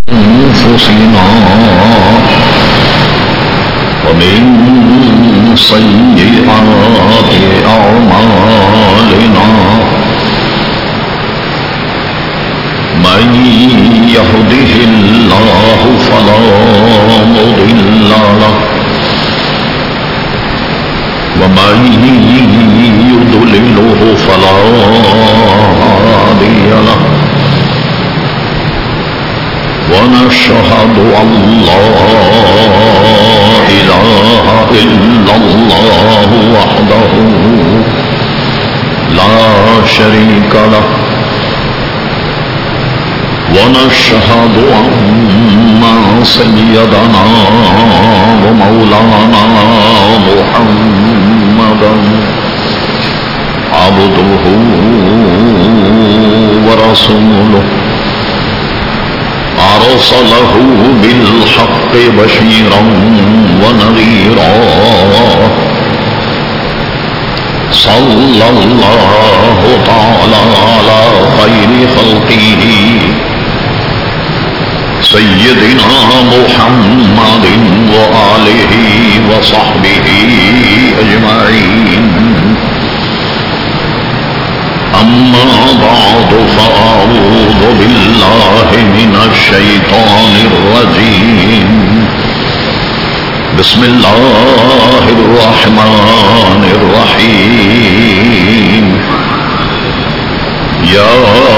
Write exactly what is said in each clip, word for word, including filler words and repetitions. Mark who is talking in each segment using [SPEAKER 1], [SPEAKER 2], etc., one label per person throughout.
[SPEAKER 1] أنفسنا ومن سيئات أعمالنا من يهده الله فلا مضل له ومن يضلله فلا هادي له ونشهد أن لا إله إلا الله وحده لا شريك له ونشهد أن سيدنا ومولانا محمدا عبده ورسوله أرسله بالحق بشيرا ونذيرا صلى الله تعالى على خير خلقه سيدنا محمد وآله وصحبه أجمعين أما بعد فأعوذ بالله من الشيطان الرجيم بسم الله الرحمن الرحيم يا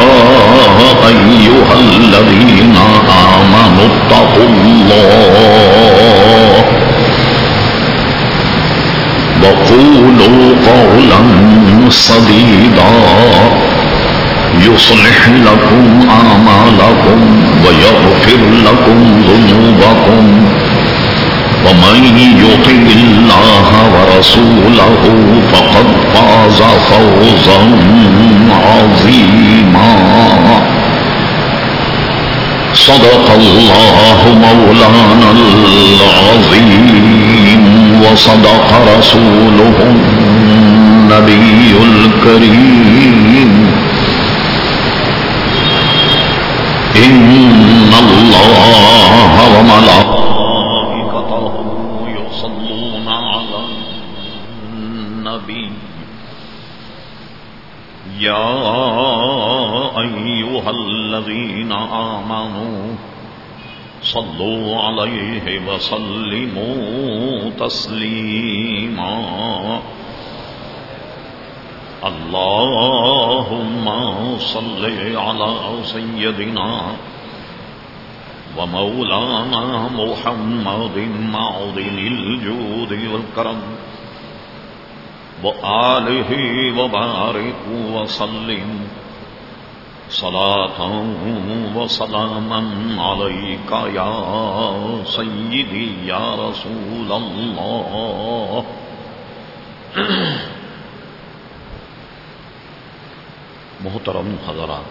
[SPEAKER 1] أيها الذين آمنوا اتقوا الله وقولوا قولا سديدا يصلح لكم أعمالكم ويغفر لكم ذنوبكم ومن يطع الله ورسوله فقد فاز فوزا عظيما صدق الله مولانا العظيم وصدق رسوله النبي الكريم إن الله وملائكته يصلون على النبي يا أيها الذين آمنوا صلوا عليه وسلموا تسليما اللهم صل على سيدنا ومولانا محمد معدن الجود والكرم وآله وبارك وسلم صلاة وسلاما عليك يا سيدي يا رسول الله محترم حضرات،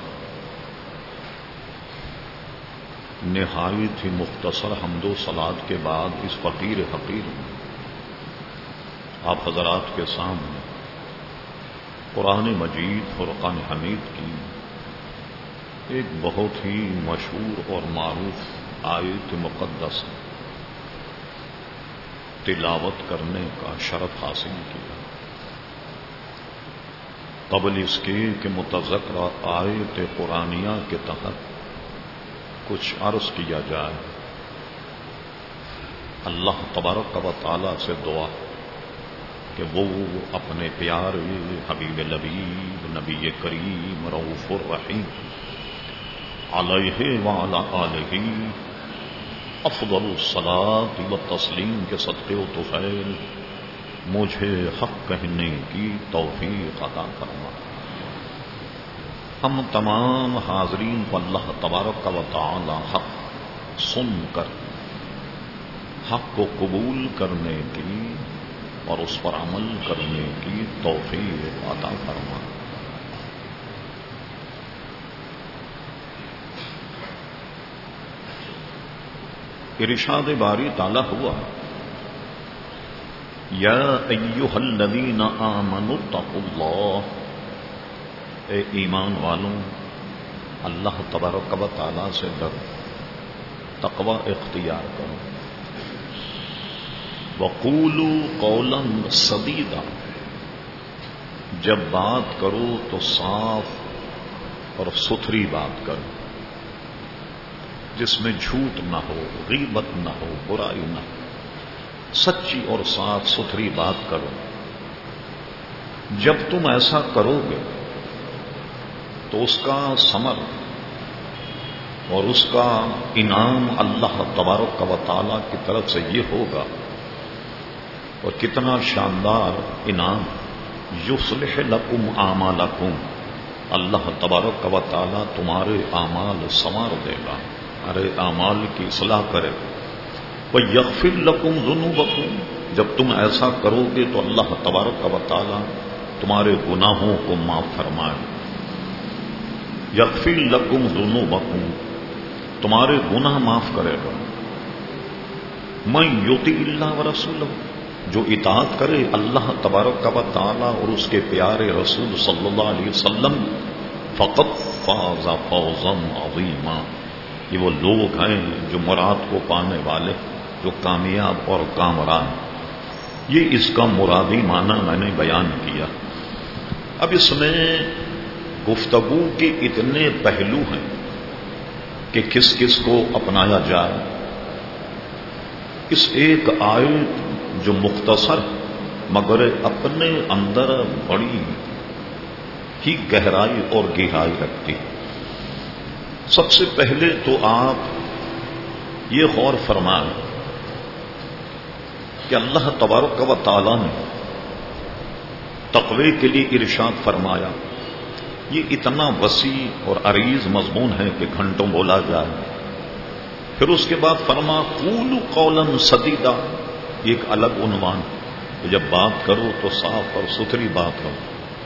[SPEAKER 1] نہایت ہی مختصر حمد و صلات کے بعد اس فقیر حقیر آپ حضرات کے سامنے قرآن مجید فرقان حمید کی ایک بہت ہی مشہور اور معروف آیت مقدس تلاوت کرنے کا شرف حاصل کیا۔ قبل اس کے کہ متذکرہ آیت قرآنیہ کے تحت کچھ عرض کیا جائے، اللہ تبارک و تعالی سے دعا کہ وہ اپنے پیارے حبیب لبیب نبی کریم رؤوف الرحیم علیہ وعلی آلہ افضل الصلاۃ والتسلیم کے صدقے و طفیل مجھے حق کہنے کی توفیق عطا فرما۔ ہم تمام حاضرین کو اللہ تبارک و تعالی حق سن کر حق کو قبول کرنے کی اور اس پر عمل کرنے کی توفیق عطا فرما۔ ارشاد باری تعالی ہوا یا ایھا الذین آمنوا اتقوا اللہ، اے ایمان والوں اللہ تبارک و تعالی سے ڈرو۔ تقوی اختیار کرو. وقولوا قولا سدیدا، جب بات کرو تو صاف اور ستھری بات کرو، جس میں جھوٹ نہ ہو، غیبت نہ ہو، برائی نہ ہو، سچی اور صاف ستھری بات کرو. جب تم ایسا کرو گے تو اس کا ثمر اور اس کا انعام اللہ تبارک و تعالی کی طرف سے یہ ہوگا. اور کتنا شاندار انعام. یصلح لکم اعمالکم، اللہ تبارک و تعالی تمہارے اعمال سنوار دے گا، تمہارے اعمال کی اصلاح کرے گا. وَيَغْفِرْ لَكُمْ ذُنُوبَكُمْ، جب تم ایسا کرو گے تو اللہ تبارک و تعالی تمہارے گناہوں کو معاف فرمائے. یغفر لکم ذنوبکم، تمہارے گناہ معاف کرے گا. من یطع اللہ ورسولہ، جو اطاعت کرے اللہ تبارک و تعالی اور اس کے پیارے رسول صلی اللہ علیہ وسلم، فقط فاز فوزا عظیما، یہ وہ لوگ ہیں جو مراد کو پانے والے، جو کامیاب اور کامران. یہ اس کا مرادی معنی میں نے بیان کیا. اب اس میں گفتگو کے اتنے پہلو ہیں کہ کس کس کو اپنایا جائے. اس ایک آیت جو مختصر مگر اپنے اندر بڑی ہی گہرائی اور گہرائی رکھتی. سب سے پہلے تو آپ یہ غور فرمائیں کہ اللہ تبارک و تعالی نے تقوی کے لیے ارشاد فرمایا. یہ اتنا وسیع اور عریض مضمون ہے کہ گھنٹوں بولا جائے. پھر اس کے بعد فرما قولوا قولا سدیدا، ایک الگ عنوان کہ جب بات کرو تو صاف اور ستھری بات کرو.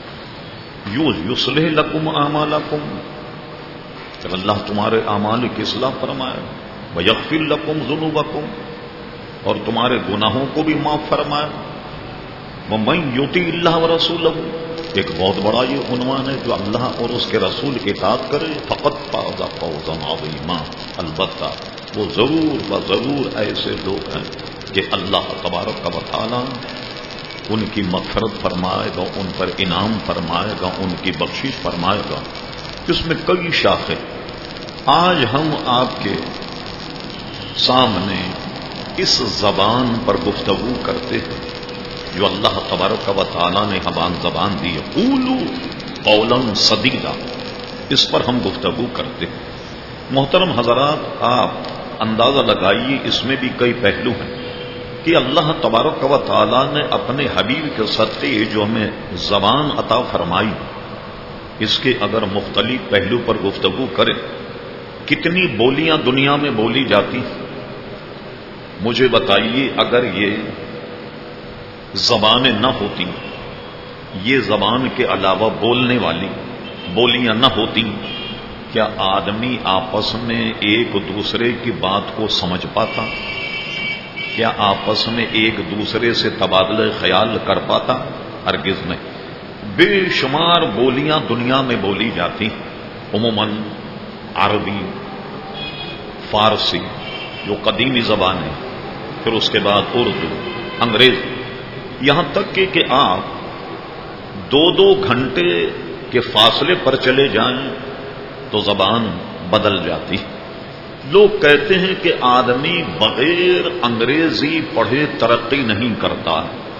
[SPEAKER 1] یصلح لکم اعمالکم، جب اللہ تمہارے اعمال کی اصلاح فرمائے. ویغفر لکم ذنوبکم، اور تمہارے گناہوں کو بھی معاف فرمائے. ومن یطع اللہ ورسولہ، ایک بہت بڑا یہ عنوان ہے جو اللہ اور اس کے رسول کی اطاعت کرے. فقط فاز فوزا عظیما، البتہ وہ ضرور و ضرور ایسے لوگ ہیں کہ اللہ تبارک و تعالی ان کی مغفرت فرمائے گا، ان پر انعام فرمائے گا، ان کی بخشش فرمائے گا. اس میں کئی شاخیں. آج ہم آپ کے سامنے اس زبان پر گفتگو کرتے ہیں جو اللہ تبارک و تعالی نے ہم زبان دی ہے. قولوا قولا سدیدا، اس پر ہم گفتگو کرتے ہیں. محترم حضرات، آپ اندازہ لگائیے اس میں بھی کئی پہلو ہیں کہ اللہ تبارک و تعالی نے اپنے حبیب کے صدقے جو ہمیں زبان عطا فرمائی، اس کے اگر مختلف پہلو پر گفتگو کریں، کتنی بولیاں دنیا میں بولی جاتی. مجھے بتائیے اگر یہ زبانیں نہ ہوتی، یہ زبان کے علاوہ بولنے والی بولیاں نہ ہوتی، کیا آدمی آپس میں ایک دوسرے کی بات کو سمجھ پاتا؟ کیا آپس میں ایک دوسرے سے تبادلہ خیال کر پاتا؟ ہرگز نہیں. بے شمار بولیاں دنیا میں بولی جاتی، عموماً عربی، فارسی جو قدیمی زبان ہے، پھر اس کے بعد اردو، انگریزی، یہاں تک کہ کہ آپ دو دو گھنٹے کے فاصلے پر چلے جائیں تو زبان بدل جاتی. لوگ کہتے ہیں کہ آدمی بغیر انگریزی پڑھے ترقی نہیں کرتا.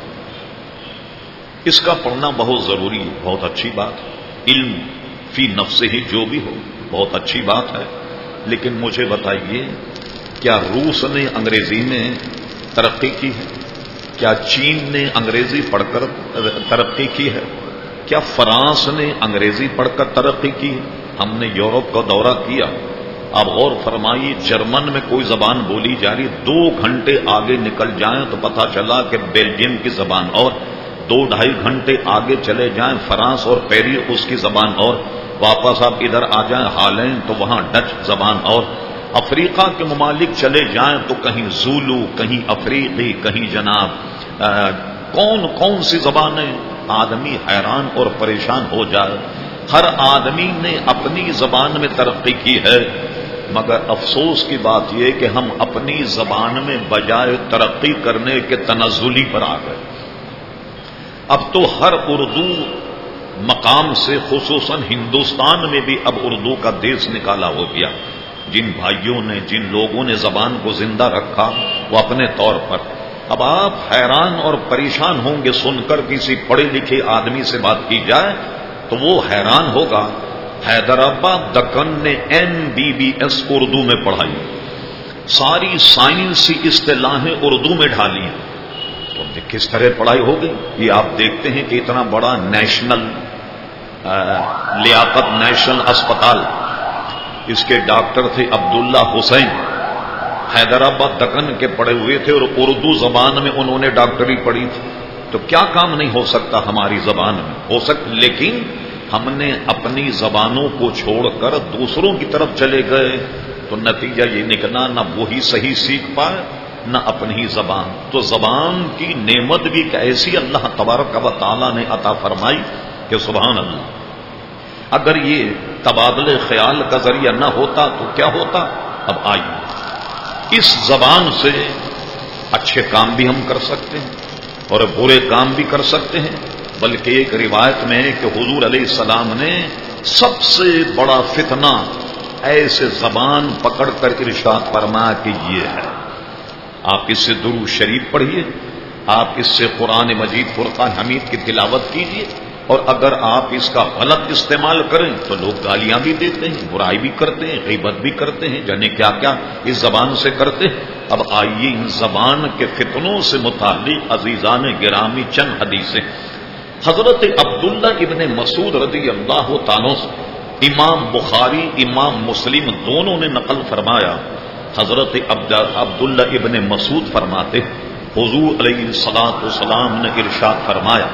[SPEAKER 1] اس کا پڑھنا بہت ضروری ہے، بہت اچھی بات ہے. علم فی نفسہ ہی جو بھی ہو بہت اچھی بات ہے. لیکن مجھے بتائیے، کیا روس نے انگریزی میں ترقی کی ہے؟ کیا چین نے انگریزی پڑھ کر ترقی کی ہے؟ کیا فرانس نے انگریزی پڑھ کر ترقی کی ہے؟ ہم نے یورپ کا دورہ کیا. آپ غور فرمائیے، جرمن میں کوئی زبان بولی جا رہی، دو گھنٹے آگے نکل جائیں تو پتہ چلا کہ بیلجیم کی زبان، اور دو ڈھائی گھنٹے آگے چلے جائیں فرانس اور پیرس اس کی زبان، اور واپس آپ ادھر آ جائیں ہالینڈ تو وہاں ڈچ زبان، اور افریقہ کے ممالک چلے جائیں تو کہیں زولو، کہیں افریقی، کہیں جناب آ, کون کون سی زبانیں. آدمی حیران اور پریشان ہو جائے. ہر آدمی نے اپنی زبان میں ترقی کی ہے. مگر افسوس کی بات یہ کہ ہم اپنی زبان میں بجائے ترقی کرنے کے تنزلی پر آ گئے. اب تو ہر اردو مقام سے خصوصاً ہندوستان میں بھی اب اردو کا دیس نکالا ہو گیا. جن بھائیوں نے جن لوگوں نے زبان کو زندہ رکھا وہ اپنے طور پر. اب آپ حیران اور پریشان ہوں گے سن کر کسی پڑھے لکھے آدمی سے بات کی جائے تو وہ حیران ہوگا. حیدرآباد دکن نے M B B S Urdu میں پڑھائی, ساری سائنسی اصطلاحیں اردو میں ڈالی. تو کس طرح پڑھائی ہوگی؟ یہ آپ دیکھتے ہیں کہ اتنا بڑا نیشنل لیاقت نیشنل اسپتال, اس کے ڈاکٹر تھے عبداللہ حسین, حیدرآباد دکن کے پڑھے ہوئے تھے اور اردو زبان میں انہوں نے ڈاکٹری پڑھی تھی. تو کیا کام نہیں ہو سکتا ہماری زبان میں؟ ہو سکتا, لیکن ہم نے اپنی زبانوں کو چھوڑ کر دوسروں کی طرف چلے گئے تو نتیجہ یہ نکلا نہ وہی صحیح سیکھ پائے نہ اپنی ہی زبان. تو زبان کی نعمت بھی ایک ایسی اللہ تبارک و تعالی نے عطا فرمائی کہ سبحان اللہ. اگر یہ تبادلے خیال کا ذریعہ نہ ہوتا تو کیا ہوتا؟ اب آئیے اس زبان سے اچھے کام بھی ہم کر سکتے ہیں اور برے کام بھی کر سکتے ہیں. بلکہ ایک روایت میں ہے کہ حضور علیہ السلام نے سب سے بڑا فتنہ ایسے زبان پکڑ کر ارشاد فرمایا کہ یہ ہے. آپ اس سے درود شریف پڑھیے, آپ اس سے قرآن مجید فرقان حمید کی تلاوت کیجیے, اور اگر آپ اس کا غلط استعمال کریں تو لوگ گالیاں بھی دیتے ہیں, برائی بھی کرتے ہیں, غیبت بھی کرتے ہیں, جانے کیا کیا اس زبان سے کرتے ہیں. اب آئیے ان زبان کے فتنوں سے متعلق عزیزان گرامی چند حدیثیں. حضرت عبداللہ ابن مسعود رضی اللہ تعالیٰ سے امام بخاری امام مسلم دونوں نے نقل فرمایا. حضرت عبداللہ ابن مسعود فرماتے حضور علیہ الصلوۃ والسلام نے ارشاد فرمایا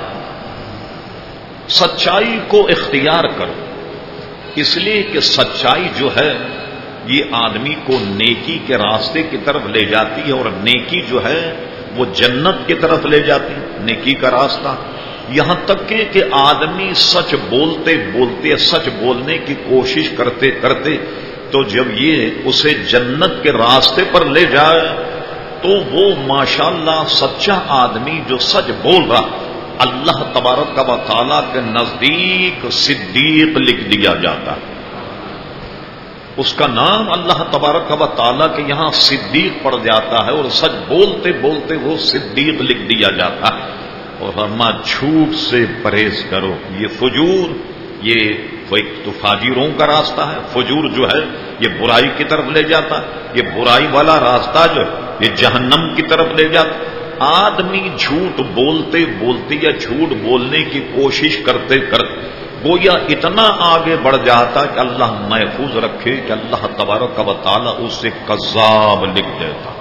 [SPEAKER 1] سچائی کو اختیار کرو, اس لیے کہ سچائی جو ہے یہ آدمی کو نیکی کے راستے کی طرف لے جاتی ہے, اور نیکی جو ہے وہ جنت کی طرف لے جاتی ہے. نیکی کا راستہ یہاں تک کہ, کہ آدمی سچ بولتے بولتے سچ بولنے کی کوشش کرتے کرتے تو جب یہ اسے جنت کے راستے پر لے جائے تو وہ ماشاءاللہ سچا آدمی جو سچ بول رہا اللہ تبارک و تعالیٰ کے نزدیک صدیق لکھ دیا جاتا ہے. اس کا نام اللہ تبارک و تعالیٰ کے یہاں صدیق پڑ جاتا ہے, اور سچ بولتے بولتے وہ صدیق لکھ دیا جاتا ہے. اور فرما جھوٹ سے پرہیز کرو, یہ فجور یہ ایک تو فاجروں کا راستہ ہے. فجور جو ہے یہ برائی کی طرف لے جاتا, یہ برائی والا راستہ جو ہے یہ جہنم کی طرف لے جاتا. آدمی جھوٹ بولتے بولتے یا جھوٹ بولنے کی کوشش کرتے کرتے گویا اتنا آگے بڑھ جاتا کہ اللہ محفوظ رکھے کہ اللہ تبارک و تعالیٰ اسے کذاب لکھ دیتا.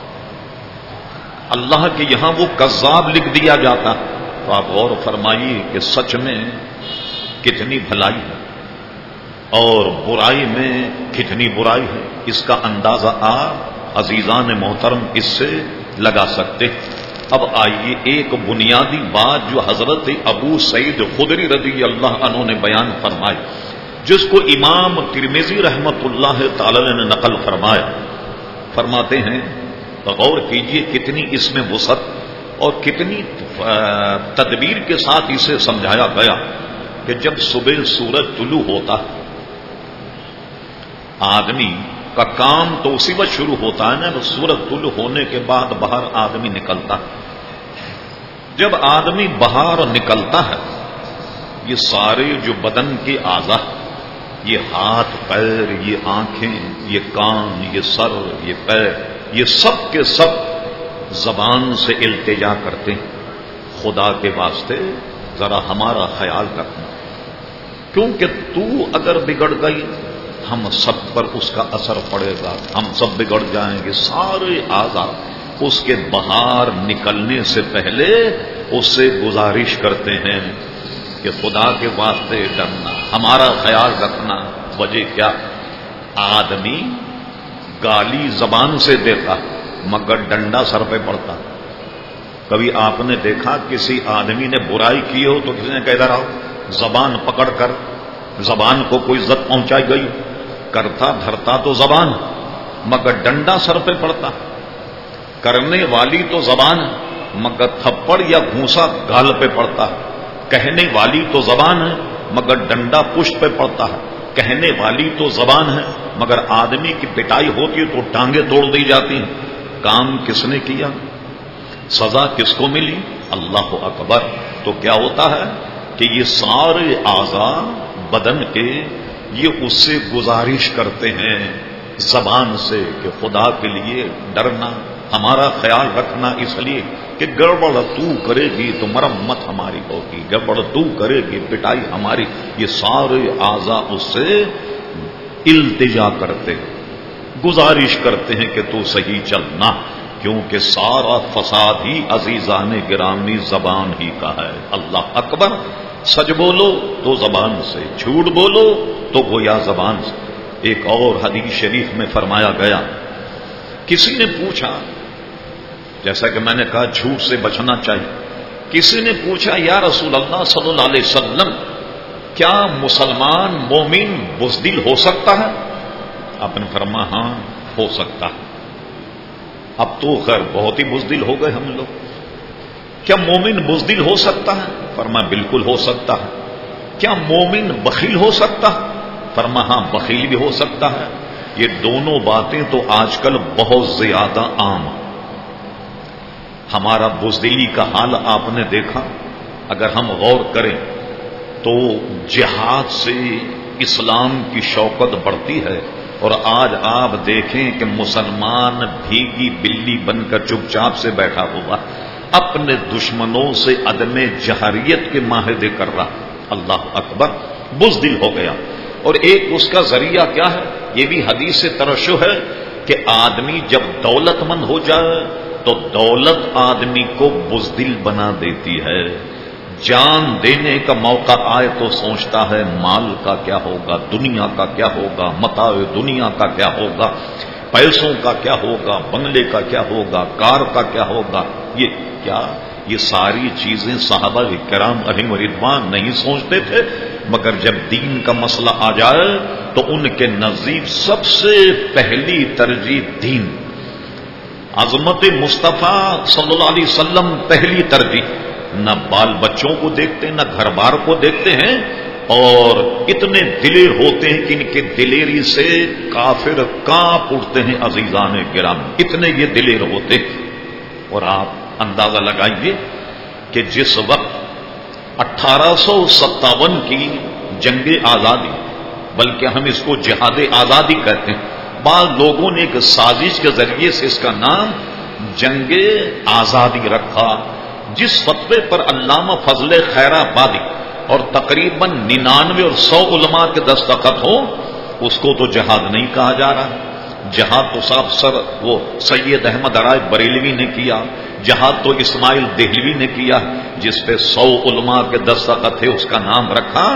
[SPEAKER 1] اللہ کے یہاں وہ کذاب لکھ دیا جاتا. تو آپ غور فرمائیے کہ سچ میں کتنی بھلائی ہے اور برائی میں کتنی برائی ہے. اس کا اندازہ آپ عزیزان محترم اس سے لگا سکتے. اب آئیے ایک بنیادی بات جو حضرت ابو سعید خدری رضی اللہ عنہ نے بیان فرمائی, جس کو امام ترمذی رحمت اللہ تعالی نے نقل فرمایا. فرماتے ہیں غور کیجئے کتنی اس میں وسعت اور کتنی تدبیر کے ساتھ اسے سمجھایا گیا کہ جب صبح سورج طلوع ہوتا آدمی کا کام تو اسی وقت شروع ہوتا ہے نا, سورج طلوع ہونے کے بعد باہر آدمی نکلتا. جب آدمی باہر نکلتا ہے یہ سارے جو بدن کے اعضاء, یہ ہاتھ پیر, یہ آنکھیں, یہ کان, یہ سر, یہ پیر, یہ سب کے سب زبان سے التجا کرتے ہیں خدا کے واسطے ذرا ہمارا خیال رکھنا, کیونکہ تو اگر بگڑ گئی ہم سب پر اس کا اثر پڑے گا, ہم سب بگڑ جائیں گے. سارے اعضاء اس کے باہر نکلنے سے پہلے اس سے گزارش کرتے ہیں کہ خدا کے واسطے ڈرنا, ہمارا خیال رکھنا. وجہ کیا؟ آدمی گالی زبان سے دیتا مگر ڈنڈا سر پہ پڑتا. کبھی آپ نے دیکھا کسی آدمی نے برائی کی ہو تو کسی نے کہہ ادھر آؤ, زبان پکڑ کر زبان کو کوئی عزت پہنچائی گئی. کرتا دھرتا تو زبان مگر ڈنڈا سر پہ پڑتا، کرنے والی تو زبان مگر تھپڑ یا گھونسا گال پہ پڑتا ہے، کہنے والی تو زبان ہے مگر ڈنڈا پشت پہ پڑتا ہے، کہنے والی تو زبان ہے مگر آدمی کی پٹائی ہوتی ہے تو ٹانگیں توڑ دی جاتی ہیں۔ کام کس نے کیا، سزا کس کو ملی؟ اللہ اکبر۔ تو کیا ہوتا ہے کہ یہ سارے اعضاء بدن کے یہ اس سے گزارش کرتے ہیں زبان سے کہ خدا کے لیے ڈرنا، ہمارا خیال رکھنا، اس لیے کہ گڑبڑ تو کرے گی تو مرمت ہماری ہوگی، گڑبڑ تو کرے گی پٹائی ہماری۔ یہ سارے اعضاء اس سے التجا کرتے ہیں، گزارش کرتے ہیں کہ تو صحیح چلنا، کیونکہ سارا فساد ہی عزیزان گرامی زبان ہی کا ہے۔ اللہ اکبر۔ سچ بولو تو زبان سے، جھوٹ بولو تو گویا زبان سے۔ ایک اور حدیث شریف میں فرمایا گیا، کسی نے پوچھا، جیسا کہ میں نے کہا جھوٹ سے بچنا چاہیے، کسی نے پوچھا یا رسول اللہ صلی اللہ علیہ وسلم کیا مسلمان مومن بزدل ہو سکتا ہے؟ آپ نے فرمایا ہاں ہو سکتا ہے۔ اب تو خیر بہت ہی بزدل ہو گئے ہم لوگ، کیا مومن بزدل ہو سکتا ہے؟ فرمایا بالکل ہو سکتا ہے۔ کیا مومن بخیل ہو سکتا ہے؟ فرمایا ہاں بخیل بھی ہو سکتا ہے۔ یہ دونوں باتیں تو آج کل بہت زیادہ عام ہیں۔ ہمارا بزدلی کا حال آپ نے دیکھا، اگر ہم غور کریں تو جہاد سے اسلام کی شوکت بڑھتی ہے، اور آج آپ دیکھیں کہ مسلمان بھیگی بلی بن کر چپ چاپ سے بیٹھا ہوا اپنے دشمنوں سے عدم جہریت کے معاہدے کر رہا۔ اللہ اکبر، بزدل ہو گیا۔ اور ایک اس کا ذریعہ کیا ہے، یہ بھی حدیث سے ترشح ہے کہ آدمی جب دولت مند ہو جائے تو دولت آدمی کو بزدل بنا دیتی ہے۔ جان دینے کا موقع آئے تو سوچتا ہے مال کا کیا ہوگا، دنیا کا کیا ہوگا، متاع دنیا کا کیا ہوگا، پیسوں کا کیا ہوگا، بنگلے کا کیا ہوگا، کار کا کیا ہوگا۔ یہ کیا یہ ساری چیزیں صحابہ کرام علیہم رضوان نہیں سوچتے تھے، مگر جب دین کا مسئلہ آ جائے تو ان کے نزدیک سب سے پہلی ترجیح دین، عظمت مصطفیٰ صلی اللہ علیہ وسلم پہلی ترجیح۔ نہ بال بچوں کو دیکھتے نہ گھر بار کو دیکھتے ہیں، اور اتنے دلیر ہوتے ہیں کہ ان کے دلیری سے کافر کانپ اٹھتے ہیں۔ عزیزان گرام، اتنے یہ دلیر ہوتے۔ اور آپ اندازہ لگائیے کہ جس وقت اٹھارہ سو ستاون کی جنگ آزادی، بلکہ ہم اس کو جہاد آزادی کہتے ہیں، بعض لوگوں نے ایک سازش کے ذریعے سے اس کا نام جنگ آزادی رکھا، جس فتوے پر علامہ فضل خیر آبادی اور تقریباً ننانوے اور سو علماء کے دستخط ہو، اس کو تو جہاد نہیں کہا جا رہا۔ جہاد تو صاحب سر وہ سید احمد رائے بریلوی نے کیا، جہاد تو اسماعیل دہلوی نے کیا، جس پہ سو علماء کے دستخط تھے، اس کا نام رکھا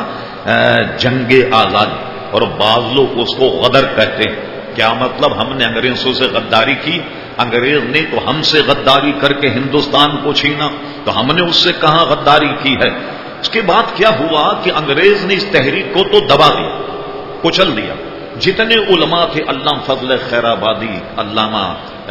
[SPEAKER 1] جنگ آزادی۔ اور بعض لوگ اس کو غدر کہتے ہیں۔ کیا مطلب؟ ہم نے انگریزوں سے غداری کی، انگریز نے تو ہم سے غداری کر کے ہندوستان کو چھینا، تو ہم نے اس سے کہاں غداری کی ہے۔ اس کے بعد کیا ہوا کہ انگریز نے اس تحریک کو تو دبا دیا، کچل دیا۔ جتنے علماء تھے، علامہ فضل خیر آبادی، علامہ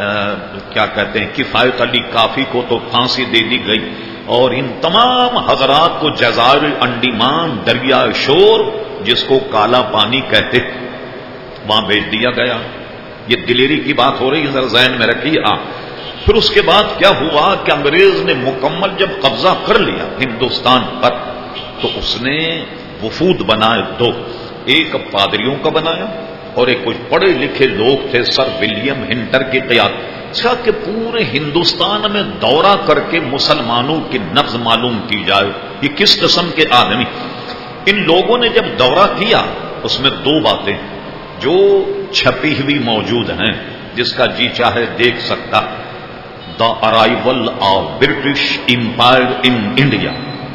[SPEAKER 1] کیا کہتے ہیں کفایت علی کافی کو تو پھانسی دے دی گئی، اور ان تمام حضرات کو جزائر انڈیمان دریا شور، جس کو کالا پانی کہتے، وہاں بھیج دیا گیا۔ یہ دلیری کی بات ہو رہی ہے، ذرا ذہن میں رکھیے آپ۔ پھر اس کے بعد کیا ہوا کہ انگریز نے مکمل جب قبضہ کر لیا ہندوستان پر، تو اس نے وفود بنائے دو، ایک پادریوں کا بنایا اور ایک کچھ پڑھے لکھے لوگ تھے، سر ولیم ہنٹر کی قیادت، اچھا کہ پورے ہندوستان میں دورہ کر کے مسلمانوں کی نبض معلوم کی جائے، یہ کس قسم کے آدمی۔ ان لوگوں نے جب دورہ کیا، اس میں دو باتیں جو چھپی ہوئی موجود ہیں، جس کا جی چاہے دیکھ سکتا۔ The arrival of British empire in India,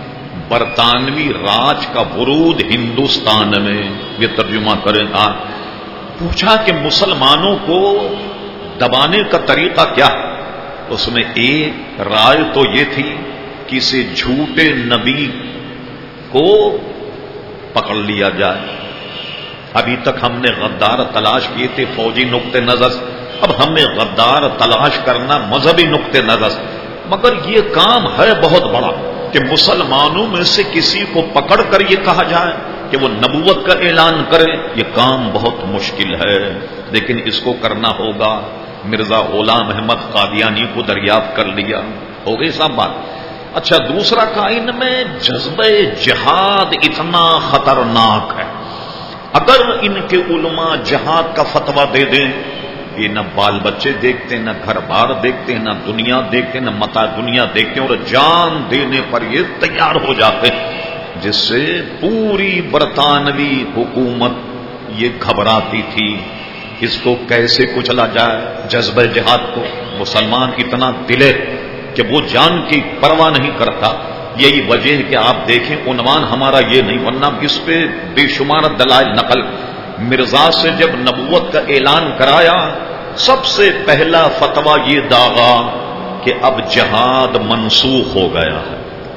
[SPEAKER 1] برطانوی راج کا ورود ہندوستان میں، یہ ترجمہ کریں آپ۔ پوچھا کہ مسلمانوں کو دبانے کا طریقہ کیا؟ اس میں ایک رائے تو یہ تھی کسی جھوٹے نبی کو پکڑ لیا جائے، ابھی تک ہم نے غدار تلاش کیے تھے فوجی نقطے نظر، اب ہمیں غدار تلاش کرنا مذہبی نقطے نظر، مگر یہ کام ہے بہت بڑا کہ مسلمانوں میں سے کسی کو پکڑ کر یہ کہا جائے کہ وہ نبوت کا اعلان کرے، یہ کام بہت مشکل ہے، لیکن اس کو کرنا ہوگا۔ مرزا غلام احمد قادیانی کو دریافت کر لیا، ہو گئی صاحب بات۔ اچھا، دوسرا کا ان میں جذبہ جہاد اتنا خطرناک ہے، اگر ان کے علماء جہاد کا فتویٰ دے دیں، یہ نہ بال بچے دیکھتے، نہ گھر بار دیکھتے، نہ دنیا دیکھتے، نہ متا دنیا دیکھتے، اور جان دینے پر یہ تیار ہو جاتے، جس سے پوری برطانوی حکومت یہ گھبراتی تھی اس کو کیسے کچلا جائے جذبہ جہاد کو۔ مسلمان اتنا دلے کہ وہ جان کی پرواہ نہیں کرتا۔ یہی وجہ ہے کہ آپ دیکھیں عنوان ہمارا یہ نہیں، ورنہ اس پہ بے شمار دلائل نقل۔ مرزا سے جب نبوت کا اعلان کرایا، سب سے پہلا فتویٰ یہ داغا کہ اب جہاد منسوخ ہو گیا ہے،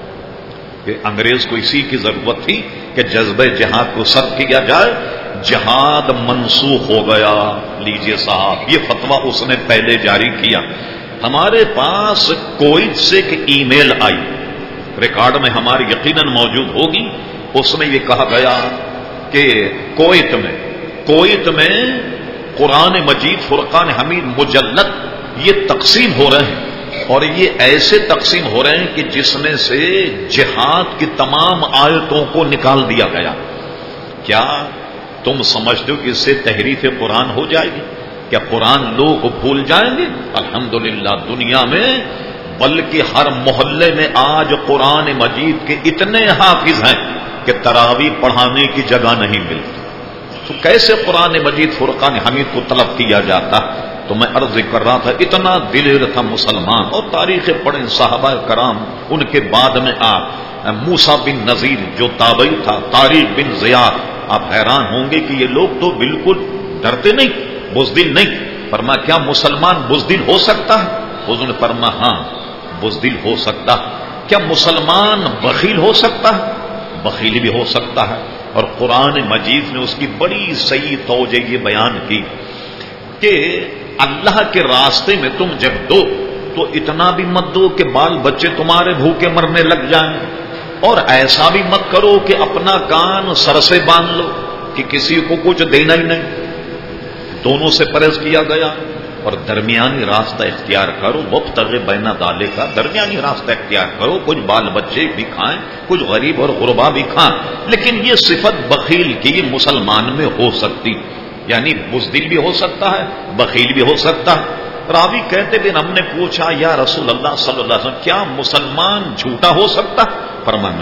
[SPEAKER 1] کہ انگریز کو اسی کی ضرورت تھی کہ جذبہ جہاد کو سرد کیا جائے، جہاد منسوخ ہو گیا۔ لیجئے صاحب، یہ فتویٰ اس نے پہلے جاری کیا۔ ہمارے پاس کویت سے ایک ای میل آئی، ریکارڈ میں ہماری یقیناً موجود ہوگی، اس میں یہ کہا گیا کہ کویت میں کویت میں قرآن مجید فرقان حمید مجلد یہ تقسیم ہو رہے ہیں، اور یہ ایسے تقسیم ہو رہے ہیں کہ جس میں سے جہاد کی تمام آیتوں کو نکال دیا گیا۔ کیا تم سمجھتے ہو کہ اس سے تحریف قرآن ہو جائے گی؟ کیا قرآن لوگ بھول جائیں گے؟ الحمدللہ دنیا میں بلکہ ہر محلے میں آج قرآن مجید کے اتنے حافظ ہیں کہ تراویح پڑھانے کی جگہ نہیں ملتی، تو کیسے قرآن مجید فرقان حمید کو طلب کیا جاتا؟ تو میں عرض کر رہا تھا اتنا دلیر تھا مسلمان، اور تاریخ پڑھیں صحابہ کرام، ان کے بعد میں آپ موسیٰ بن نذیر جو تابعی تھا، طارق بن زیاد، آپ حیران ہوں گے کہ یہ لوگ تو بالکل ڈرتے نہیں، بزدل نہیں۔ فرمایا کیا مسلمان بزدل ہو سکتا ہے؟ حضور نے فرمایا ہاں بزدل ہو سکتا ہے۔ کیا مسلمان بخیل ہو سکتا ہے؟ بخیل بھی ہو سکتا ہے۔ اور قرآن مجید نے اس کی بڑی صحیح توجہ یہ بیان کی کہ اللہ کے راستے میں تم جب دو تو اتنا بھی مت دو کہ بال بچے تمہارے بھوکے مرنے لگ جائیں، اور ایسا بھی مت کرو کہ اپنا کان سر سے باندھ لو کہ کسی کو کچھ دینا ہی نہیں۔ دونوں سے پرہیز کیا گیا، اور درمیانی راستہ اختیار کرو، وابتغ بین ذالک کا درمیانی راستہ اختیار کرو، کچھ بال بچے بھی کھائیں، کچھ غریب اور غربا بھی کھائیں، لیکن یہ صفت بخیل کی مسلمان میں ہو سکتی، یعنی بزدل بھی ہو سکتا ہے، بخیل بھی ہو سکتا ہے۔ راوی کہتے دن ہم نے پوچھا یا رسول اللہ صلی اللہ علیہ وسلم کیا مسلمان جھوٹا ہو سکتا؟ فرمایا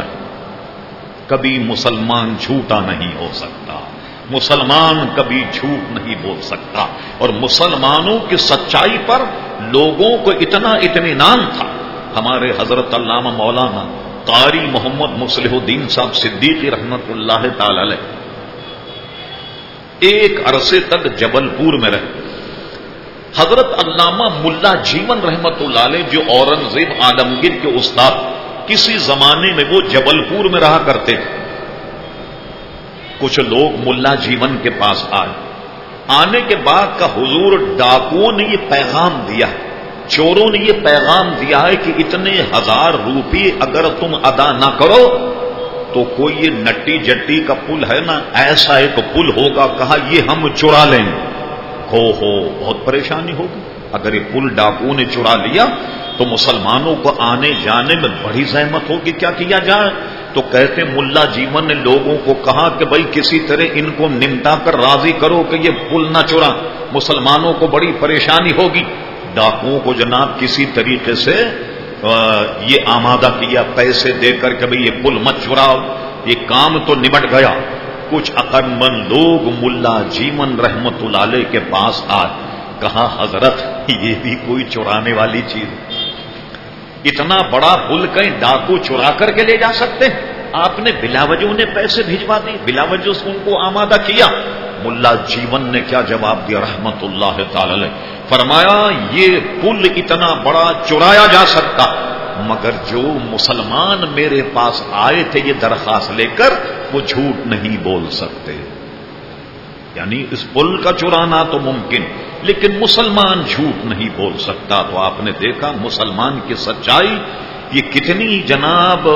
[SPEAKER 1] کبھی مسلمان جھوٹا نہیں ہو سکتا، مسلمان کبھی جھوٹ نہیں بول سکتا۔ اور مسلمانوں کی سچائی پر لوگوں کو اتنا اطمینان تھا، ہمارے حضرت علامہ مولانا قاری محمد مصلح الدین صاحب صدیقی رحمت اللہ تعالی علیہ ایک عرصے تک جبل پور میں رہے۔ حضرت علامہ ملا جیون رحمت اللہ علیہ جو اورنگزیب عالمگیر کے استاد، کسی زمانے میں وہ جبل پور میں رہا کرتے تھے۔ کچھ لوگ ملا جیون کے پاس آئے، آنے کے بعد کا حضور ڈاکوؤں نے یہ پیغام دیا، چوروں نے یہ پیغام دیا ہے کہ اتنے ہزار روپے اگر تم ادا نہ کرو تو کوئی یہ نٹی جٹی کا پل ہے نا، ایسا ایک پل ہوگا، کہا یہ ہم چرا لیں گے۔ ہو ہو بہت پریشانی ہوگی، اگر یہ پل ڈاکوؤں نے چرا لیا تو مسلمانوں کو آنے جانے میں بڑی زحمت ہوگی، کیا کیا جائے؟ تو کہتے ملا جیون نے لوگوں کو کہا کہ بھائی کسی طرح ان کو نمٹا کر راضی کرو کہ یہ پل نہ چرا، مسلمانوں کو بڑی پریشانی ہوگی۔ ڈاکوؤں کو جناب کسی طریقے سے یہ آمادہ کیا پیسے دے کر کہ بھائی یہ پل مت چراؤ، یہ کام تو نمٹ گیا۔ کچھ عقل مند لوگ ملا جیون رحمت اللہ علیہ کے پاس آئے، کہا حضرت یہ بھی کوئی چرانے والی چیز، اتنا بڑا پل کہیں ڈاکو چرا کر کے لے جا سکتے؟ آپ نے بلا وجہ انہیں پیسے بھجوا دی، بلا وجہ ان کو آمادہ کیا۔ ملا جیون نے کیا جواب دیا رحمت اللہ تعالی علیہ؟ فرمایا یہ پل اتنا بڑا چرایا جا سکتا، مگر جو مسلمان میرے پاس آئے تھے یہ درخواست لے کر وہ جھوٹ نہیں بول سکتے۔ یعنی اس پل کا چرانا تو ممکن، لیکن مسلمان جھوٹ نہیں بول سکتا. تو آپ نے دیکھا مسلمان کی سچائی یہ کتنی جناب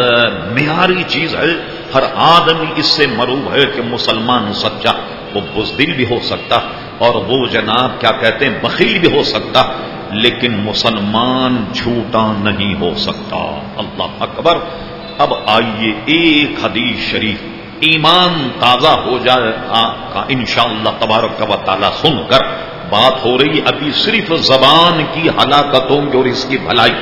[SPEAKER 1] معیاری چیز ہے. ہر آدمی اس سے مروب ہے کہ مسلمان سچا، وہ بزدل بھی ہو سکتا اور وہ جناب کیا کہتے ہیں بخیل بھی ہو سکتا، لیکن مسلمان جھوٹا نہیں ہو سکتا. اللہ اکبر. اب آئیے ایک حدیث شریف ایمان تازہ ہو جائے کا انشاءاللہ تبارک و تعالی سن کر. بات ہو رہی ابھی صرف زبان کی ہلاکتوں کی اور اس کی بھلائی.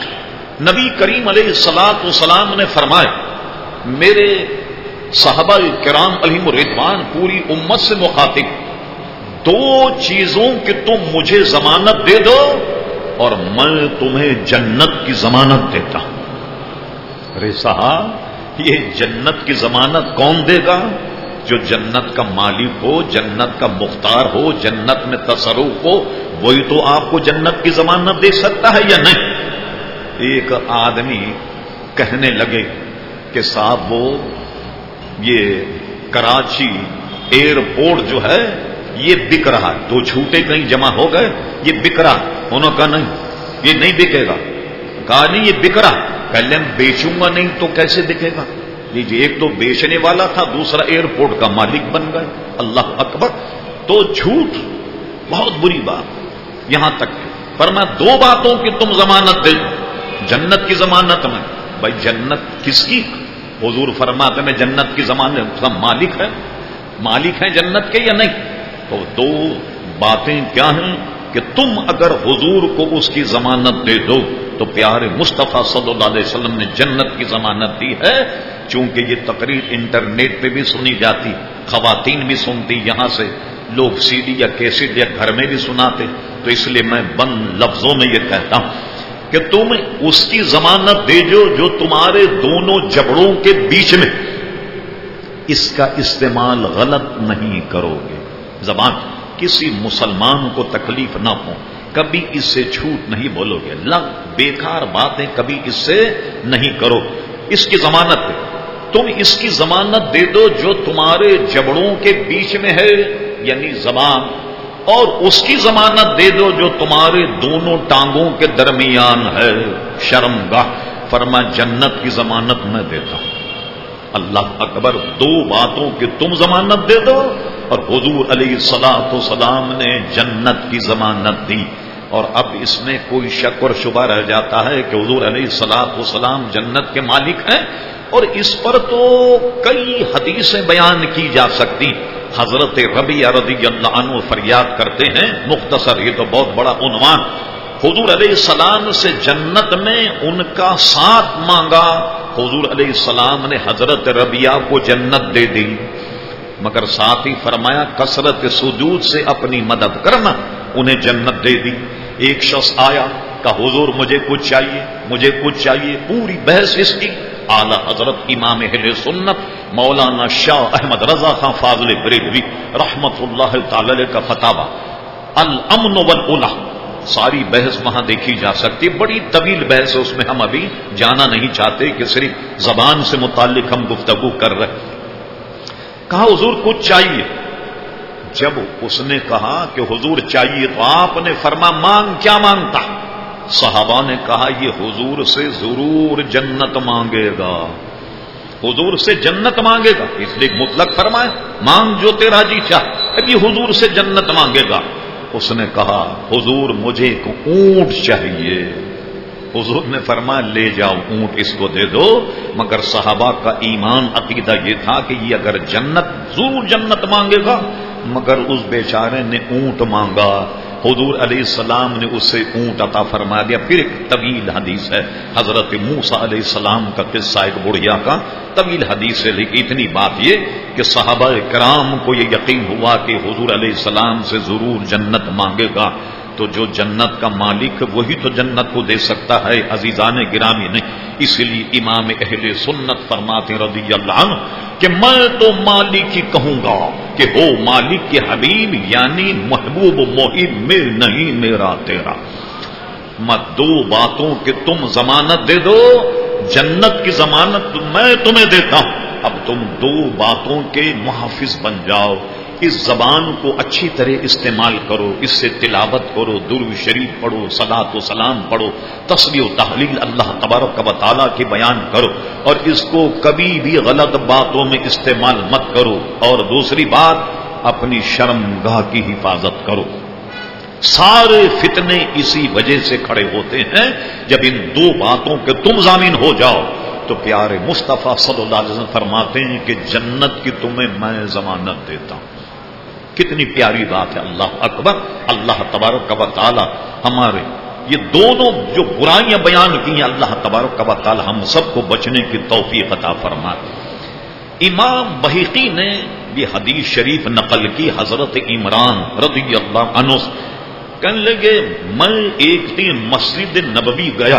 [SPEAKER 1] نبی کریم علیہ الصلوۃ والسلام نے فرمایا، میرے صحابہ کرام علیہم الرضوان پوری امت سے مخاطب، دو چیزوں کی تم مجھے ضمانت دے دو اور میں تمہیں جنت کی ضمانت دیتا ہوں. ارے صاحب یہ جنت کی ضمانت کون دے گا؟ جو جنت کا مالک ہو، جنت کا مختار ہو، جنت میں تصرف ہو، وہی تو آپ کو جنت کی ضمانت دے سکتا ہے یا نہیں؟ ایک آدمی کہنے لگے کہ صاحب وہ یہ کراچی ایئرپورٹ جو ہے یہ بک رہا ہے، دو جھوٹے کہیں جمع ہو گئے، یہ بک رہا. انہوں نے کہا نہیں یہ نہیں بکے گا. کہا نہیں یہ بک رہا. کہہ لیں بیچوں گا نہیں تو کیسے بکے گا؟ لیجیے ایک تو بیچنے والا تھا، دوسرا ایئرپورٹ کا مالک بن گئے. اللہ اکبر. تو جھوٹ بہت بری بات. یہاں تک فرمایا دو باتوں کی تم ضمانت دے دو، جنت کی ضمانت میں. بھائی جنت کس کی؟ حضور فرماتے میں جنت کی ضمانت مالک ہے، مالک ہیں جنت کے یا نہیں؟ تو دو باتیں کیا ہیں کہ تم اگر حضور کو اس کی ضمانت دے دو تو پیارے مصطفیٰ صلی اللہ علیہ وسلم نے جنت کی ضمانت دی ہے. چونکہ یہ تقریر انٹرنیٹ پہ بھی سنی جاتی، خواتین بھی سنتی، یہاں سے لوگ سی ڈی یا کیسٹ یا گھر میں بھی سناتے، تو اس لیے میں بند لفظوں میں یہ کہتا ہوں کہ تم اس کی ضمانت دے جو جو تمہارے دونوں جبڑوں کے بیچ میں. اس کا استعمال غلط نہیں کرو گے. زبان کسی مسلمان کو تکلیف نہ ہو، کبھی اس سے جھوٹ نہیں بولو گے. لغ بیکار باتیں کبھی اس سے نہیں کرو. اس کی ضمانت دے. تم اس کی ضمانت دے دو جو تمہارے جبڑوں کے بیچ میں ہے، یعنی زبان، اور اس کی ضمانت دے دو جو تمہارے دونوں ٹانگوں کے درمیان ہے، شرمگاہ. فرما جنت کی ضمانت میں دیتا ہوں. اللہ اکبر. دو باتوں کی تم ضمانت دے دو اور حضور علیہ الصلوۃ والسلام نے جنت کی ضمانت دی. اور اب اس میں کوئی شک اور شبہ رہ جاتا ہے کہ حضور علیہ الصلوۃ والسلام جنت کے مالک ہیں، اور اس پر تو کئی حدیثیں بیان کی جا سکتی. حضرت ربیعہ رضی اللہ عنہ فریاد کرتے ہیں، مختصر یہ تو بہت بڑا عنوان، حضور علیہ السلام سے جنت میں ان کا ساتھ مانگا. حضور علیہ السلام نے حضرت ربیعہ کو جنت دے دی، مگر ساتھ ہی فرمایا کثرت سجود سے اپنی مدد کرنا، انہیں جنت دے دی. ایک شخص آیا کہ حضور مجھے کچھ چاہیے، مجھے کچھ چاہیے. پوری بحث اس کی اعلی حضرت امام اہل سنت مولانا شاہ احمد رضا خان فاضل بریلوی رحمت اللہ تعالی علیہ کا فتاوی الامن والعلا، ساری بحث وہاں دیکھی جا سکتی. بڑی طویل بحث ہے، اس میں ہم ابھی جانا نہیں چاہتے کہ صرف زبان سے متعلق ہم گفتگو کر رہے. کہا حضور کچھ چاہیے. جب اس نے کہا کہ حضور چاہیے تو آپ نے فرما مانگ کیا مانگتا؟ صحابہ نے کہا یہ حضور سے ضرور جنت مانگے گا، حضور سے جنت مانگے گا. اس لیے مطلق فرمائے مانگ جو تیرا جی چاہ، اب یہ حضور سے جنت مانگے گا. اس نے کہا حضور مجھے ایک اونٹ چاہیے. حضور نے فرمایا لے جاؤ اونٹ اس کو دے دو. مگر صحابہ کا ایمان عقیدہ یہ تھا کہ یہ اگر جنت ضرور جنت مانگے گا، مگر اس بیچارے نے اونٹ مانگا. حضور علیہ السلام نے اسے اونٹ عطا فرما دیا. پھر ایک طویل حدیث ہے حضرت موسیٰ علیہ السلام کا قصہ، ایک بڑھیا کا طویل حدیث ہے، لیکن اتنی بات یہ کہ صحابہ کرام کو یہ یقین ہوا کہ حضور علیہ السلام سے ضرور جنت مانگے گا. تو جو جنت کا مالک وہی تو جنت کو دے سکتا ہے عزیزان گرامی نہیں. اس لیے امام اہل سنت فرماتے رضی اللہ عنہ کہ میں تو مالک ہی کہوں گا کہ ہو مالک کے حبیب، یعنی محبوب محب میں نہیں میرا تیرا. میں دو باتوں کے تم ضمانت دے دو، جنت کی ضمانت میں تمہیں دیتا ہوں. اب تم دو باتوں کے محافظ بن جاؤ. اس زبان کو اچھی طرح استعمال کرو، اس سے تلاوت کرو، درود شریف پڑھو، صلاۃ و سلام پڑھو، تسبیح و تحلیل اللہ تبارک و تعالیٰ کی بیان کرو، اور اس کو کبھی بھی غلط باتوں میں استعمال مت کرو۔ اور دوسری بات، اپنی شرمگاہ کی حفاظت کرو۔ سارے فتنے اسی وجہ سے کھڑے ہوتے ہیں، جب ان دو باتوں کے تم ضامن ہو جاؤ تو پیارے مصطفیٰ صلی اللہ علیہ وسلم فرماتے ہیں کہ جنت کی تمہیں میں ضمانت دیتا ہوں۔ کتنی پیاری بات ہے، اللہ اکبر۔ اللہ تبارک و تعالی ہمارے یہ دونوں جو برائیاں بیان کی ہیں، اللہ تبارک و تعالی ہم سب کو بچنے کی توفیق عطا فرمائے۔ امام بہقی نے یہ حدیث شریف نقل کی حضرت عمران رضی اللہ عنہ، کہنے لگے میں ایک دن مسجد نبوی گیا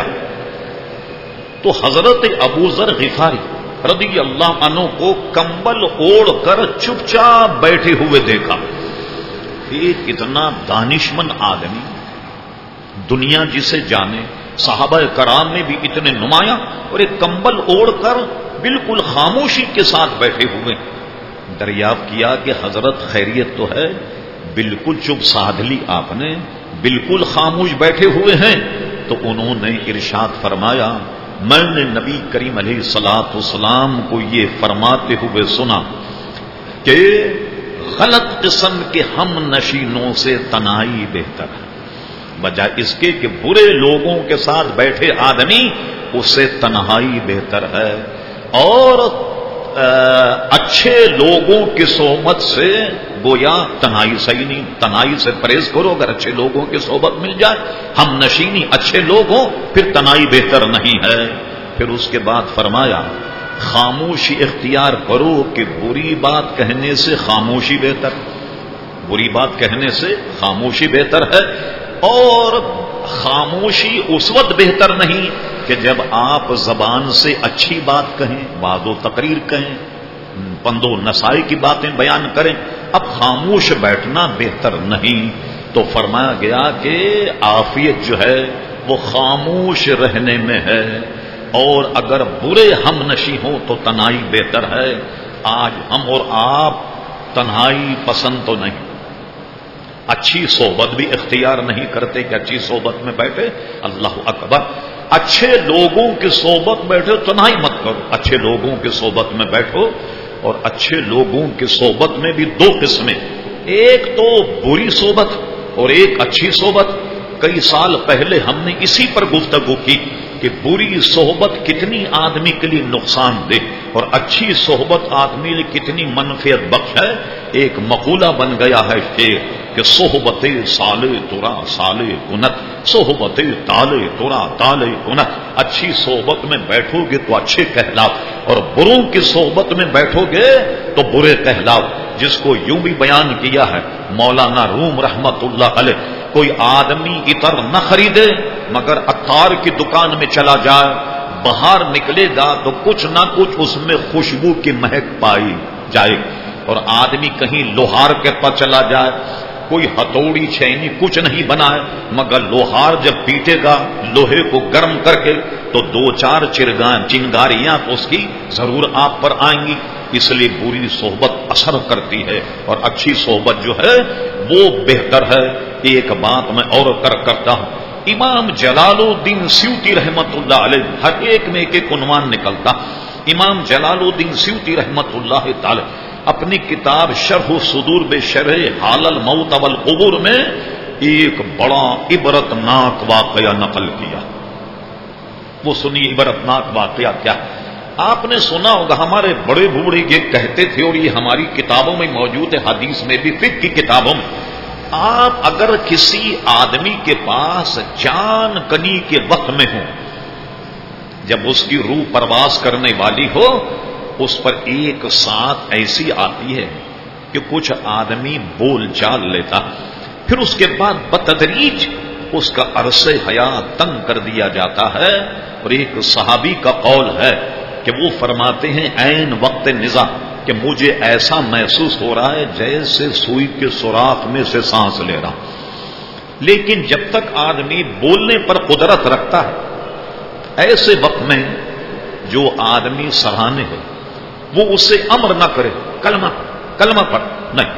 [SPEAKER 1] تو حضرت ابو ذر غفاری رضی اللہ عنہ کو کمبل اوڑھ کر چپ چاپ بیٹھے ہوئے دیکھا۔ ایک اتنا دانشمند آدمی، دنیا جسے جانے، صحابہ کرام میں بھی اتنے نمایاں، اور ایک کمبل اوڑھ کر بالکل خاموشی کے ساتھ بیٹھے ہوئے۔ دریافت کیا کہ حضرت خیریت تو ہے؟ بالکل چپ سادھ لی آپ نے، بالکل خاموش بیٹھے ہوئے ہیں۔ تو انہوں نے ارشاد فرمایا میں نے نبی کریم علیہ الصلوۃ والسلام کو یہ فرماتے ہوئے سنا کہ غلط قسم کے ہم نشینوں سے تنہائی بہتر ہے، بجائے اس کے کہ برے لوگوں کے ساتھ بیٹھے آدمی، اس سے تنہائی بہتر ہے۔ اور اچھے لوگوں کی صحبت سے گویا تنہائی صحیح نہیں، تنہائی سے پرہیز کرو۔ اگر اچھے لوگوں کی صحبت مل جائے، ہم نشینی اچھے لوگ ہوں، پھر تنہائی بہتر نہیں ہے۔ پھر اس کے بعد فرمایا خاموشی اختیار کرو کہ بری بات کہنے سے خاموشی بہتر، بری بات کہنے سے خاموشی بہتر ہے۔ اور خاموشی اس وقت بہتر نہیں کہ جب آپ زبان سے اچھی بات کہیں، وعظ و تقریر کہیں، پند و نصائی کی باتیں بیان کریں، اب خاموش بیٹھنا بہتر نہیں۔ تو فرمایا گیا کہ عافیت جو ہے وہ خاموش رہنے میں ہے، اور اگر برے ہم نشی ہوں تو تنہائی بہتر ہے۔ آج ہم اور آپ تنہائی پسند تو نہیں، اچھی صحبت بھی اختیار نہیں کرتے کہ اچھی صحبت میں بیٹھے۔ اللہ اکبر، اچھے لوگوں کی صحبت بیٹھے، تنہائی مت کرو، اچھے لوگوں کی صحبت میں بیٹھو۔ اور اچھے لوگوں کی صحبت میں بھی دو قسمیں، ایک تو بری صحبت اور ایک اچھی صحبت۔ کئی سال پہلے ہم نے اسی پر گفتگو کی کہ بری صحبت کتنی آدمی کے لیے نقصان دہ اور اچھی صحبت آدمی لیے کتنی منفعت بخش ہے۔ ایک مقولہ بن گیا ہے شعر کہ صحبت سالے ترا سالے کنت، صحبت تالے ترا تالے کنت۔ اچھی صحبت میں بیٹھو گے تو اچھے کہلاؤ، اور بروں کی صحبت میں بیٹھو گے تو برے کہلاؤ۔ جس کو یوں بھی بیان کیا ہے مولانا روم رحمت اللہ علیہ، کوئی آدمی عطر نہ خریدے مگر عطار کی دکان میں چلا جائے، باہر نکلے گا تو کچھ نہ کچھ اس میں خوشبو کی مہک پائی جائے۔ اور آدمی کہیں لوہار کے پاس چلا جائے، کوئی ہتھوڑی چھینی کچھ نہیں بنائے مگر لوہار جب پیٹے گا لوہے کو گرم کر کے تو دو چار چرگان چنگاریاں اس کی ضرور آپ پر آئیں گی۔ اس لیے بری صحبت اثر کرتی ہے اور اچھی صحبت جو ہے وہ بہتر ہے۔ ایک بات میں اور کر کرتا ہوں، امام جلال الدین سیوطی رحمت اللہ علیہ، ہر ایک میں ایک ایک عنوان نکلتا۔ امام جلال الدین سیوطی رحمت اللہ تعالی اپنی کتاب شرح صدور بشرح حال الموت والقبور میں ایک بڑا عبرتناک واقعہ نقل کیا۔ وہ سنی عبرتناک واقعہ کیا؟ آپ نے سنا ہوگا ہمارے بڑے بوڑھے یہ کہتے تھے، اور یہ ہماری کتابوں میں موجود ہے، حدیث میں بھی، فقہ کی کتابوں میں، آپ اگر کسی آدمی کے پاس جان کنی کے وقت میں ہو، جب اس کی روح پرواز کرنے والی ہو، اس پر ایک ساتھ ایسی آتی ہے کہ کچھ آدمی بول چال لیتا، پھر اس کے بعد بتدریج اس کا عرص حیات تنگ کر دیا جاتا ہے۔ اور ایک صحابی کا قول ہے کہ وہ فرماتے ہیں عین وقت نزا کہ مجھے ایسا محسوس ہو رہا ہے جیسے سوئی کے سوراخ میں سے سانس لے رہا ہوں۔ لیکن جب تک آدمی بولنے پر قدرت رکھتا ہے، ایسے وقت میں جو آدمی سراہنے ہے وہ اسے امر نہ کرے کلمہ کلمہ پڑھ نہیں،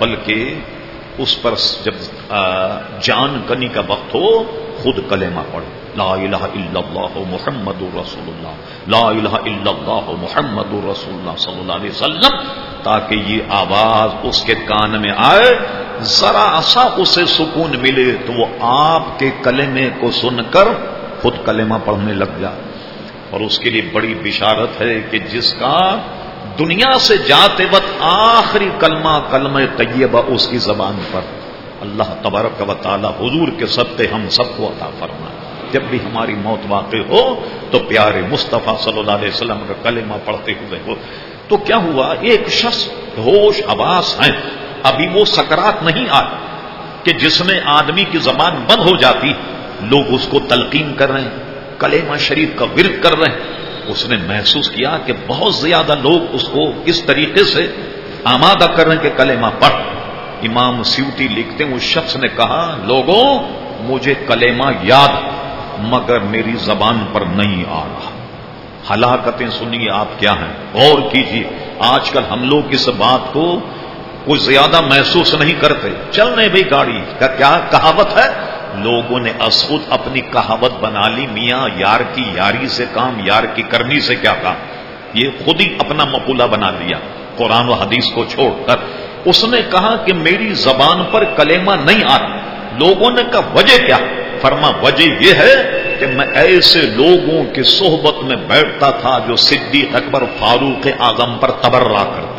[SPEAKER 1] بلکہ اس پر جب جان کنی کا وقت ہو خود کلمہ پڑھو، لا الہ الا اللہ محمد رسول اللہ، لا الہ الا اللہ محمد رسول اللہ صلی اللہ علیہ وسلم، تاکہ یہ آواز اس کے کان میں آئے، ذرا سا اسے سکون ملے تو وہ آپ کے کلمے کو سن کر خود کلمہ پڑھنے لگ جائے۔ اور اس کے لیے بڑی بشارت ہے کہ جس کا دنیا سے جاتے وقت آخری کلمہ کلمہ طیبہ اس کی زبان پر، اللہ تبارک و تعالی حضور کے صدقے ہم سب کو عطا فرمائے، جب بھی ہماری موت واقع ہو تو پیارے مصطفیٰ صلی اللہ علیہ وسلم کا کلمہ پڑھتے ہوئے ہو۔ تو کیا ہوا، ایک شخص ہوش حواس ہیں، ابھی وہ سکرات نہیں آئے کہ جس میں آدمی کی زبان بند ہو جاتی، لوگ اس کو تلقین کر رہے ہیں، کلمہ شریف کا ورد کر رہے ہیں۔ اس نے محسوس کیا کہ بہت زیادہ لوگ اس کو اس طریقے سے آمادہ کر رہے ہیں کہ کلمہ پڑھ۔ امام سیوطی لکھتے ہیں اس شخص نے کہا، لوگوں مجھے کلمہ یاد مگر میری زبان پر نہیں آ رہا۔ ہلاکتیں سنیے آپ کیا ہیں، غور کیجیے۔ آج کل ہم لوگ اس بات کو کچھ زیادہ محسوس نہیں کرتے، چل رہے بھائی گاڑی کا کیا کہاوت ہے، لوگوں نے خود اپنی کہاوت بنا لی، میاں یار کی یاری سے کام، یار کی کرنی سے کیا کام، یہ خود ہی اپنا مقولہ بنا لیا قرآن و حدیث کو چھوڑ کر۔ اس نے کہا کہ میری زبان پر کلمہ نہیں آ رہا۔ لوگوں نے کہا وجہ کیا؟ فرما وجہ یہ ہے کہ میں ایسے لوگوں کی صحبت میں بیٹھتا تھا جو صدیق اکبر فاروق اعظم پر تبرہ کرتے،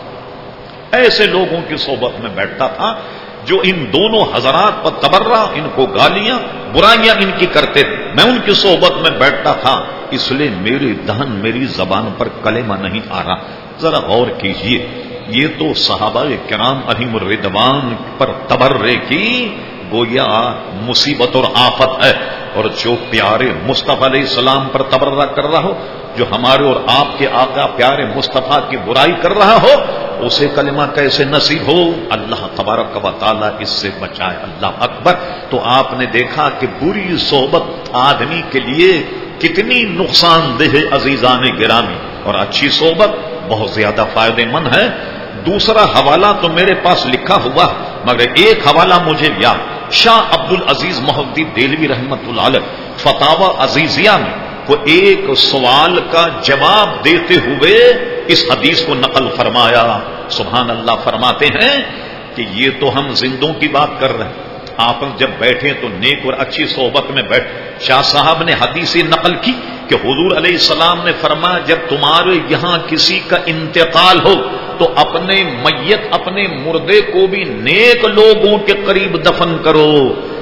[SPEAKER 1] ایسے لوگوں کی صحبت میں بیٹھتا تھا جو ان دونوں حضرات پر تبرہ، ان کو گالیاں برائیاں ان کی کرتے تھے، میں ان کی صحبت میں بیٹھتا تھا، اس لیے میری دہن میری زبان پر کلمہ نہیں آ رہا۔ ذرا غور کیجئے، یہ تو صحابہ کرام علیہم الرضوان پر تبرے کی گویا مصیبت اور آفت ہے، اور جو پیارے مصطفیٰ علیہ السلام پر تبرہ کر رہا ہو، جو ہمارے اور آپ کے آقا پیارے مصطفیٰ کی برائی کر رہا ہو، اسے کلمہ کیسے نصیب ہو؟ اللہ تبارک و تعالیٰ اس سے بچائے، اللہ اکبر۔ تو آپ نے دیکھا کہ بری صحبت آدمی کے لیے کتنی نقصان دہ عزیزان گرامی، اور اچھی صحبت بہت زیادہ فائدہ مند ہے۔ دوسرا حوالہ تو میرے پاس لکھا ہوا، مگر ایک حوالہ مجھے یاد، شاہ عبد العزیز محدث دہلوی رحمۃ اللہ علیہ فتاوی عزیزیہ میں کو ایک سوال کا جواب دیتے ہوئے اس حدیث کو نقل فرمایا۔ سبحان اللہ، فرماتے ہیں کہ یہ تو ہم زندوں کی بات کر رہے ہیں، آپ جب بیٹھے تو نیک اور اچھی صحبت میں بیٹھ۔ شاہ صاحب نے حدیث نقل کی کہ حضور علیہ السلام نے فرمایا جب تمہارے یہاں کسی کا انتقال ہو تو اپنے میت اپنے مردے کو بھی نیک لوگوں کے قریب دفن کرو،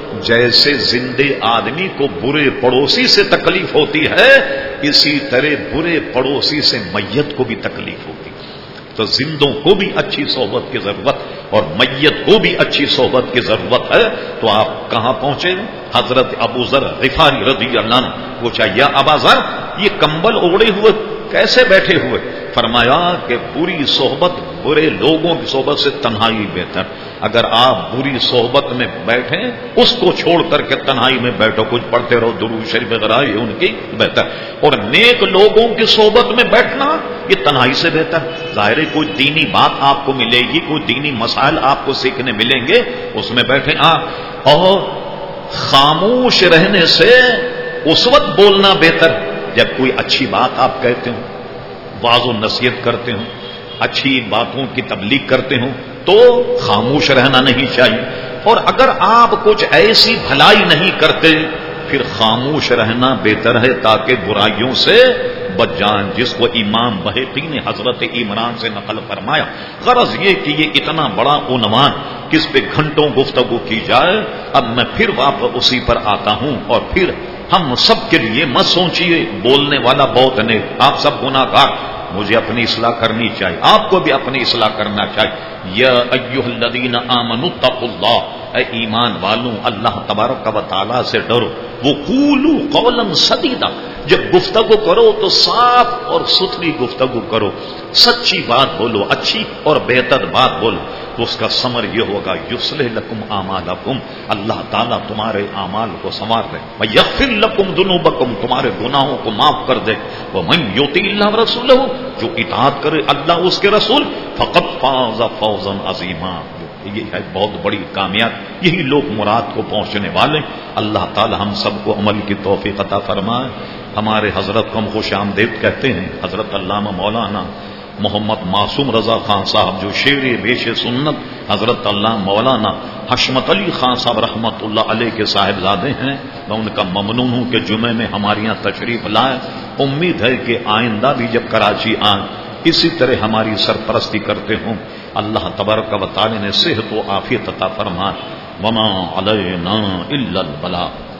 [SPEAKER 1] جیسے زندے آدمی کو برے پڑوسی سے تکلیف ہوتی ہے اسی طرح برے پڑوسی سے میت کو بھی تکلیف ہوتی۔ تو زندوں کو بھی اچھی صحبت کی ضرورت اور میت کو بھی اچھی صحبت کی ضرورت ہے۔ تو آپ کہاں پہنچے؟ حضرت ابو ذر غفاری رضی اللہ عنہ پوچھا، یا ابا ذر یہ کمبل اوڑے ہوئے کیسے بیٹھے ہوئے؟ فرمایا کہ بری صحبت، برے لوگوں کی صحبت سے تنہائی بہتر۔ اگر آپ بری صحبت میں بیٹھیں اس کو چھوڑ کر کے تنہائی میں بیٹھو، کچھ پڑھتے رہو درود شریف وغیرہ، یہ ان کی بہتر۔ اور نیک لوگوں کی صحبت میں بیٹھنا یہ تنہائی سے بہتر۔ ظاہر ہے کوئی دینی بات آپ کو ملے گی، کوئی دینی مسائل آپ کو سیکھنے ملیں گے، اس میں بیٹھیں آپ۔ اور خاموش رہنے سے اس وقت بولنا بہتر جب کوئی اچھی بات آپ کہتے ہو، واعظ و نصیحت کرتے ہوں، اچھی باتوں کی تبلیغ کرتے ہوں تو خاموش رہنا نہیں چاہیے۔ اور اگر آپ کچھ ایسی بھلائی نہیں کرتے پھر خاموش رہنا بہتر ہے تاکہ برائیوں سے بچ جائیں، جس کو امام بہقی نے حضرت عمران سے نقل فرمایا۔ غرض یہ کہ یہ اتنا بڑا عنوان کس پہ گھنٹوں گفتگو کی جائے، اب میں پھر واپس اسی پر آتا ہوں۔ اور پھر ہم سب کے لیے مت سوچیے بولنے والا بہت نیک، آپ سب گناہ گار، مجھے اپنی اصلاح کرنی چاہیے، آپ کو بھی اپنی اصلاح کرنا چاہیے۔ یا ایھا الذین آمنوا اتقوا اللہ، اے ایمان والوں اللہ تبارک و تعالیٰ سے ڈرو۔ وقولوا قولا سدیدا، جب گفتگو کرو تو صاف اور ستھری گفتگو کرو، سچی بات بولو، اچھی اور بہتر بات بولو، تو اس کا ثمر یہ ہوگا یصلح لکم اعمالکم، اللہ تعالیٰ تمہارے اعمال کو سنوار دے، ویغفر لکم ذنوبکم، تمہارے گناہوں کو معاف کر دے، ومن یطع اللہ ورسولہ، جو اطاعت کرے اللہ اس کے رسول، فقد فاز فوزا عظیما، یہ ہے بہت بڑی کامیاب، یہی لوگ مراد کو پہنچنے والے۔ اللہ تعالی ہم سب کو عمل کی توفیق عطا فرمائے۔ ہمارے حضرت کو ہم خوش آمدید کہتے ہیں، حضرت علامہ مولانا محمد معصوم رضا خان صاحب جو شیر بیش سنت حضرت اللہ مولانا حشمت علی خان صاحب رحمت اللہ علیہ کے صاحبزادے ہیں، میں ان کا ممنون ہوں کہ جمعے میں ہمارے یہاں تشریف لائے۔ امید ہے کہ آئندہ بھی جب کراچی آئیں اسی طرح ہماری سرپرستی کرتے ہوں۔ اللہ تبارک و تعالی نے صحت و عافیت عطا فرمائے۔ وما علینا الا البلاغ۔